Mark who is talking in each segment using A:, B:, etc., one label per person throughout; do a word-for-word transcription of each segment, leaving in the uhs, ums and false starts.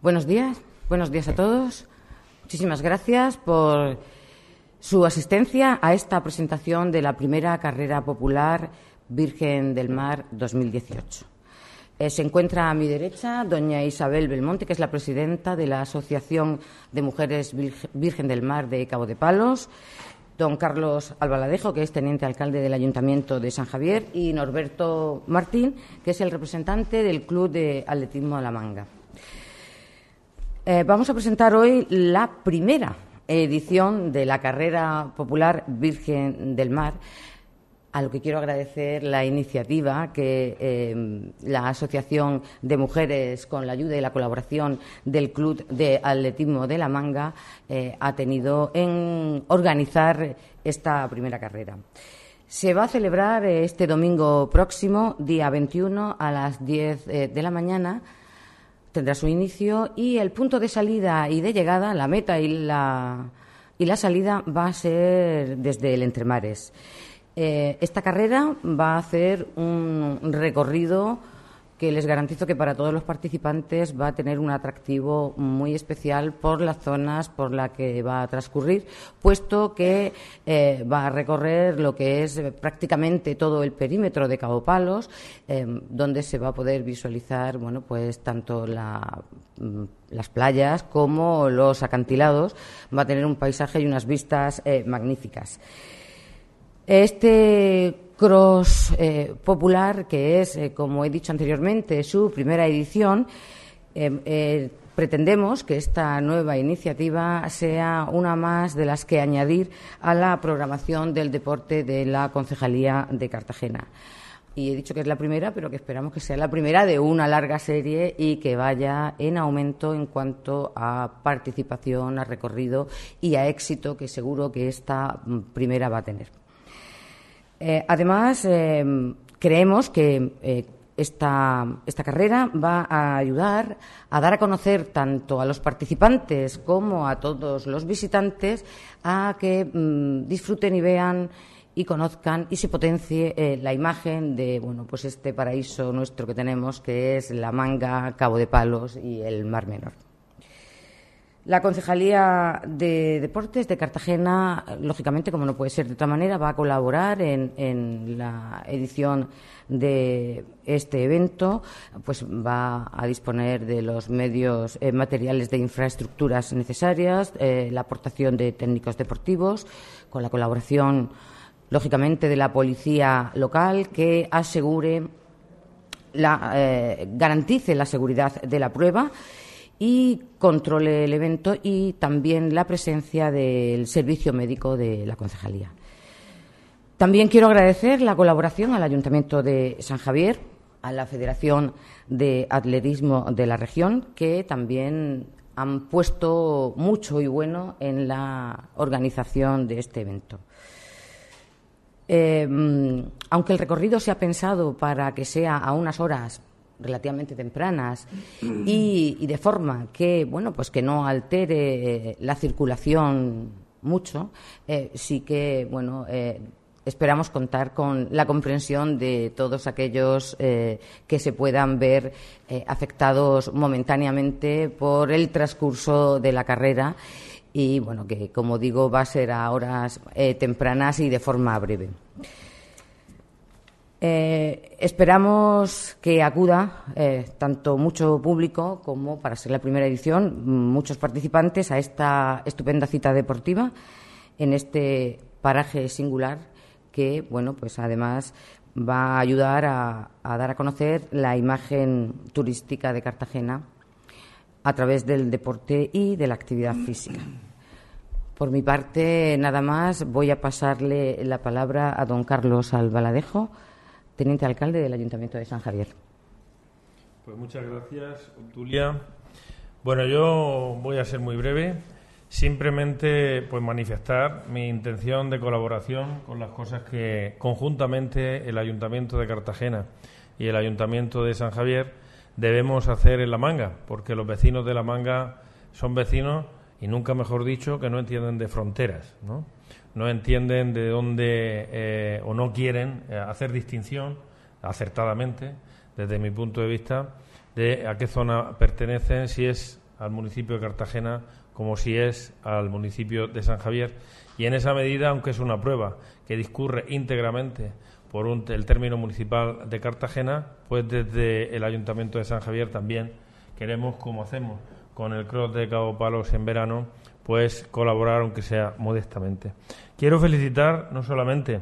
A: Buenos días, buenos días a todos. Muchísimas gracias por su asistencia a esta presentación de la primera carrera popular Virgen del Mar dos mil dieciocho. Eh, se encuentra a mi derecha doña Isabel Belmonte, que es la presidenta de la Asociación de Mujeres Virgen del Mar de Cabo de Palos, don Carlos Albaladejo, que es teniente alcalde del Ayuntamiento de San Javier, y Norberto Martín, que es el representante del Club de Atletismo de la Manga. Eh, vamos a presentar hoy la primera edición de la carrera popular Virgen del Mar, a lo que quiero agradecer la iniciativa que eh, la Asociación de Mujeres, con la ayuda y la colaboración del Club de Atletismo de la Manga, eh, ha tenido en organizar esta primera carrera. Se va a celebrar eh, este domingo próximo, día veintiuno, a las diez eh, de la mañana. Tendrá su inicio y el punto de salida y de llegada, la meta y la, y la salida, va a ser desde el Entremares. Eh, esta carrera va a hacer un recorrido que les garantizo que para todos los participantes va a tener un atractivo muy especial por las zonas por las que va a transcurrir, puesto que eh, va a recorrer lo que es eh, prácticamente todo el perímetro de Cabo Palos, eh, donde se va a poder visualizar, bueno, pues tanto la, las playas como los acantilados. Va a tener un paisaje y unas vistas eh, magníficas. Este cross eh, popular, que es, eh, como he dicho anteriormente, su primera edición, eh, eh, pretendemos que esta nueva iniciativa sea una más de las que añadir a la programación del deporte de la Concejalía de Cartagena. Y he dicho que es la primera, pero que esperamos que sea la primera de una larga serie y que vaya en aumento en cuanto a participación, a recorrido y a éxito, que seguro que esta primera va a tener. Eh, además, eh, creemos que eh, esta, esta carrera va a ayudar a dar a conocer tanto a los participantes como a todos los visitantes a que mmm, disfruten y vean y conozcan y se potencie eh, la imagen de, bueno, pues este paraíso nuestro que tenemos, que es la Manga, Cabo de Palos y el Mar Menor. La Concejalía de Deportes de Cartagena, lógicamente, como no puede ser de otra manera, va a colaborar en, en la edición de este evento, pues va a disponer de los medios eh, materiales de infraestructuras necesarias, eh, la aportación de técnicos deportivos, con la colaboración, lógicamente, de la policía local, que asegure, la, eh, garantice la seguridad de la prueba y controle el evento, y también la presencia del servicio médico de la concejalía. También quiero agradecer la colaboración al Ayuntamiento de San Javier, a la Federación de Atletismo de la región, que también han puesto mucho y bueno en la organización de este evento. Eh, aunque el recorrido se ha pensado para que sea a unas horas relativamente tempranas y, y de forma que, bueno, pues que no altere eh, la circulación mucho, eh, sí que, bueno, eh, esperamos contar con la comprensión de todos aquellos eh, que se puedan ver eh, afectados momentáneamente por el transcurso de la carrera y, bueno, que, como digo, va a ser a horas eh, tempranas y de forma breve. Eh, esperamos que acuda eh, tanto mucho público como, para ser la primera edición, muchos participantes a esta estupenda cita deportiva en este paraje singular que, bueno, pues además va a ayudar a, a dar a conocer la imagen turística de Cartagena a través del deporte y de la actividad física. Por mi parte, nada más, voy a pasarle la palabra a don Carlos Albaladejo, teniente alcalde del Ayuntamiento de San Javier.
B: Pues muchas gracias, Obdulia. Bueno, yo voy a ser muy breve. Simplemente, pues, manifestar mi intención de colaboración con las cosas que conjuntamente el Ayuntamiento de Cartagena y el Ayuntamiento de San Javier debemos hacer en La Manga, porque los vecinos de La Manga son vecinos, y nunca mejor dicho, que no entienden de fronteras, ¿no? No entienden de dónde eh, o no quieren eh, hacer distinción, acertadamente, desde mi punto de vista, de a qué zona pertenecen, si es al municipio de Cartagena como si es al municipio de San Javier. Y en esa medida, aunque es una prueba que discurre íntegramente por un, el término municipal de Cartagena, pues desde el Ayuntamiento de San Javier también queremos, como hacemos con el Cross de Cabo Palos en verano, pues colaborar, aunque sea modestamente. Quiero felicitar no solamente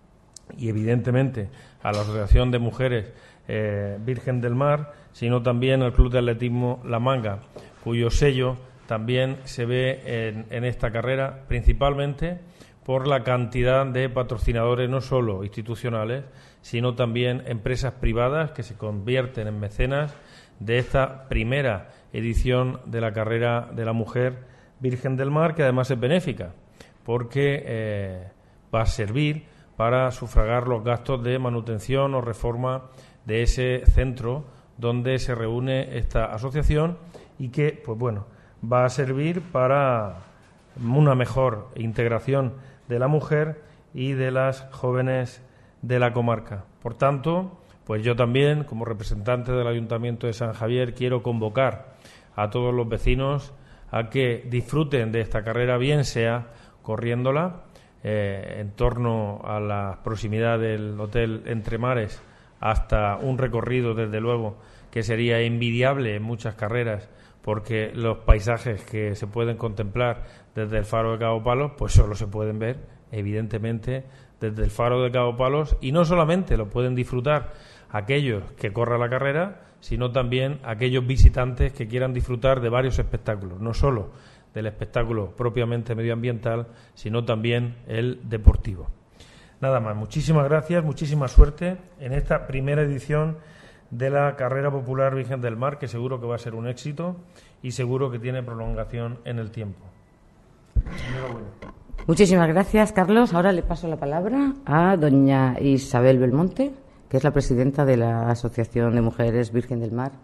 B: y evidentemente a la Asociación de Mujeres eh, Virgen del Mar, sino también al Club de Atletismo La Manga, cuyo sello también se ve en, en esta carrera, principalmente por la cantidad de patrocinadores, no solo institucionales, sino también empresas privadas que se convierten en mecenas de esta primera edición de la carrera de la mujer Virgen del Mar, que además es benéfica, porque eh, va a servir para sufragar los gastos de manutención o reforma de ese centro donde se reúne esta asociación y que, pues bueno, va a servir para una mejor integración de la mujer y de las jóvenes de la comarca. Por tanto, pues yo también, como representante del Ayuntamiento de San Javier, quiero convocar a todos los vecinos a que disfruten de esta carrera, bien sea corriéndola eh, en torno a la proximidad del Hotel Entre Mares, hasta un recorrido, desde luego, que sería envidiable en muchas carreras, porque los paisajes que se pueden contemplar desde el Faro de Cabo Palos, pues solo se pueden ver, evidentemente, desde el Faro de Cabo Palos, y no solamente lo pueden disfrutar aquellos que corran la carrera, sino también aquellos visitantes que quieran disfrutar de varios espectáculos, no solo del espectáculo propiamente medioambiental, sino también el deportivo. Nada más, muchísimas gracias, muchísima suerte en esta primera edición de la Carrera Popular Virgen del Mar, que seguro que va a ser un éxito y seguro que tiene prolongación en el tiempo. Enhorabuena.
A: Muchísimas gracias, Carlos. Ahora le paso la palabra a doña Isabel Belmonte, que es la presidenta de la Asociación de Mujeres Virgen del Mar.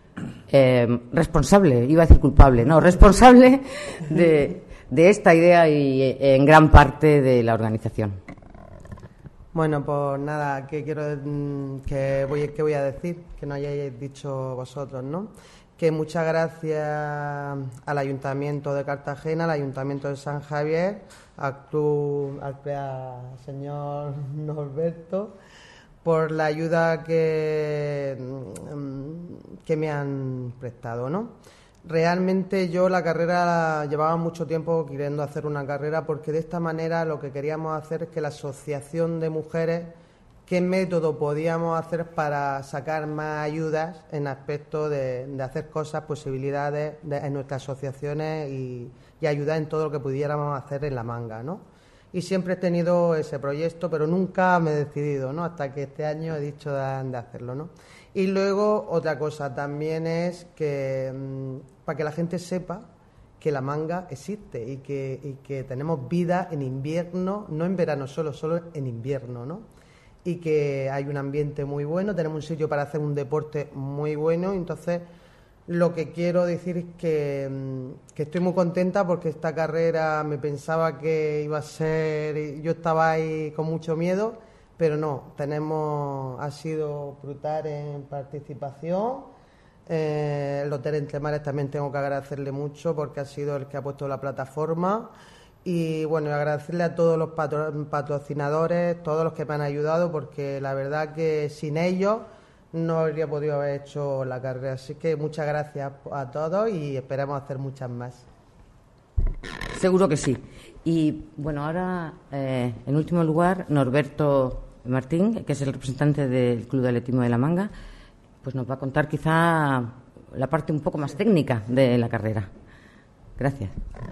A: Eh, responsable, iba a decir culpable, no, responsable de, de esta idea y eh, en gran parte de la organización.
C: Bueno, pues nada, ¿qué quiero que voy, qué voy a decir? Que no hayáis dicho vosotros, ¿no? Que muchas gracias al Ayuntamiento de Cartagena, al Ayuntamiento de San Javier, al club, al, al señor Norberto, por la ayuda que, que me han prestado, ¿no? Realmente yo la carrera llevaba mucho tiempo queriendo hacer una carrera, porque de esta manera lo que queríamos hacer es que la asociación de mujeres, qué método podíamos hacer para sacar más ayudas en aspecto de, de hacer cosas, posibilidades de, en nuestras asociaciones y, y ayudar en todo lo que pudiéramos hacer en La Manga, ¿no? Y siempre he tenido ese proyecto, pero nunca me he decidido, ¿no? Hasta que este año he dicho de, de hacerlo, ¿no? Y luego otra cosa también es que mmm, para que la gente sepa que La Manga existe y que, y que tenemos vida en invierno, no en verano solo, solo en invierno, ¿no? Y que hay un ambiente muy bueno, tenemos un sitio para hacer un deporte muy bueno. Entonces, lo que quiero decir es que, que estoy muy contenta, porque esta carrera me pensaba que iba a ser, yo estaba ahí con mucho miedo, pero no, tenemos, ha sido brutal en participación. Eh, el Hotel Entre Mares también tengo que agradecerle mucho, porque ha sido el que ha puesto la plataforma. Y bueno, agradecerle a todos los patro, patrocinadores, todos los que me han ayudado, porque la verdad que sin ellos no habría podido haber hecho la carrera. Así que muchas gracias a todos y esperamos hacer muchas más.
A: Seguro que sí. Y bueno, ahora, eh, en último lugar, Norberto Martín, que es el representante del Club de Atletismo de La Manga, pues nos va a contar quizá la parte un poco más técnica de la carrera. Gracias.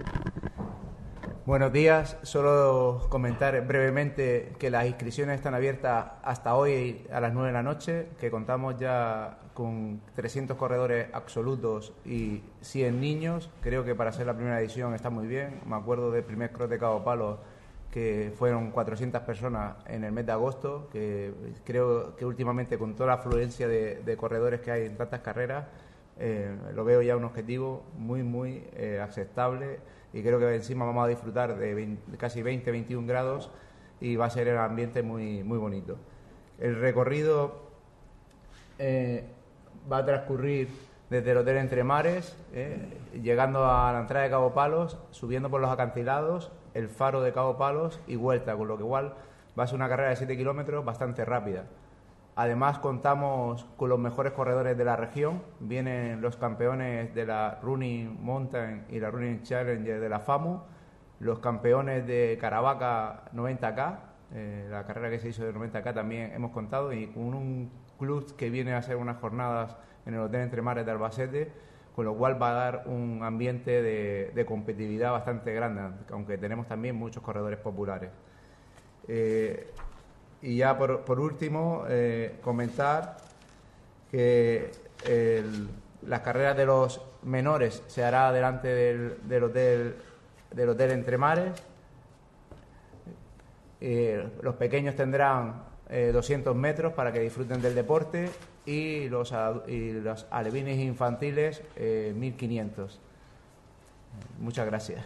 D: Buenos días. Solo comentar brevemente que las inscripciones están abiertas hasta hoy a las nueve de la noche, que contamos ya con trescientos corredores absolutos y cien niños. Creo que para ser la primera edición está muy bien. Me acuerdo del primer Cross de Cabo Palos, que fueron cuatrocientas personas en el mes de agosto, que creo que últimamente, con toda la afluencia de, de corredores que hay en tantas carreras, eh, lo veo ya un objetivo muy, muy eh, aceptable. Y creo que encima vamos a disfrutar de, veinte, de casi veinte, veintiún grados y va a ser el ambiente muy, muy bonito. El recorrido eh, va a transcurrir desde el Hotel Entre Mares, eh, llegando a la entrada de Cabo Palos, subiendo por los acantilados, el faro de Cabo Palos y vuelta, con lo que igual va a ser una carrera de siete kilómetros bastante rápida. Además, contamos con los mejores corredores de la región. Vienen los campeones de la Running Mountain y la Running Challenge de la FAMU, los campeones de Caravaca noventa K, eh, la carrera que se hizo de noventa K también hemos contado, y con un club que viene a hacer unas jornadas en el Hotel Entre Mares de Albacete, con lo cual va a dar un ambiente de, de competitividad bastante grande, aunque tenemos también muchos corredores populares. Eh, y ya por, por último, eh, comentar que el, las carreras de los menores se hará delante del, del, hotel, del hotel Entre Mares. Eh, los pequeños tendrán eh, doscientos metros para que disfruten del deporte, y los, y los alevines infantiles eh, mil quinientos. Muchas gracias.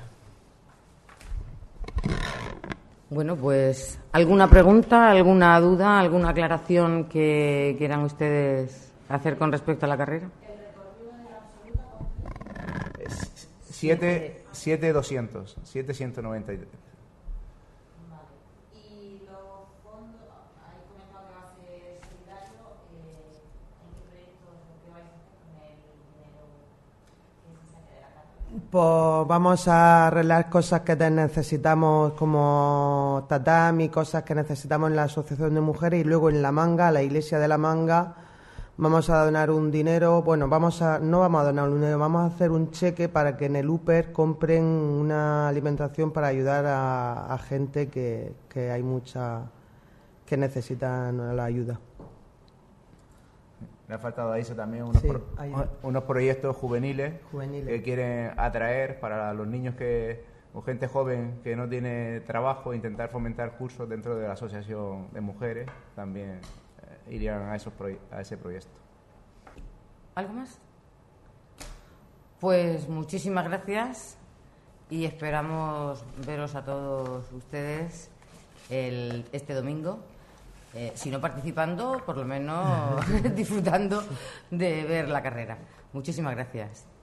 A: Bueno, pues, ¿alguna pregunta, alguna duda, alguna aclaración que quieran ustedes hacer con respecto a la carrera?
E: ¿El recorrido de la absoluta?
D: siete, siete doscientos, siete ciento noventa y tres.
E: Vale. Y los fondos, ahí comentado que va a ser solidario, eh, ¿en qué proyectos o qué vais a hacer con el dinero que se saque de la carrera?
C: Pues vamos a arreglar cosas que te necesitamos, como tatami, cosas que necesitamos en la Asociación de Mujeres, y luego en La Manga, la iglesia de La Manga, vamos a donar un dinero. Bueno, vamos a no vamos a donar un dinero, vamos a hacer un cheque para que en el Uper compren una alimentación para ayudar a, a gente que, que hay mucha que necesitan la ayuda.
D: Le ha faltado a Isa también unos,
C: Sí,
D: pro,
C: ahí.
D: unos proyectos juveniles,
C: Juveniles.
D: que quieren atraer para los niños que o gente joven que no tiene trabajo, intentar fomentar cursos dentro de la Asociación de Mujeres. También eh, irían a, esos proye- a ese proyecto.
A: ¿Algo más? Pues muchísimas gracias y esperamos veros a todos ustedes el, este domingo. Eh, si no participando, por lo menos disfrutando de ver la carrera. Muchísimas gracias.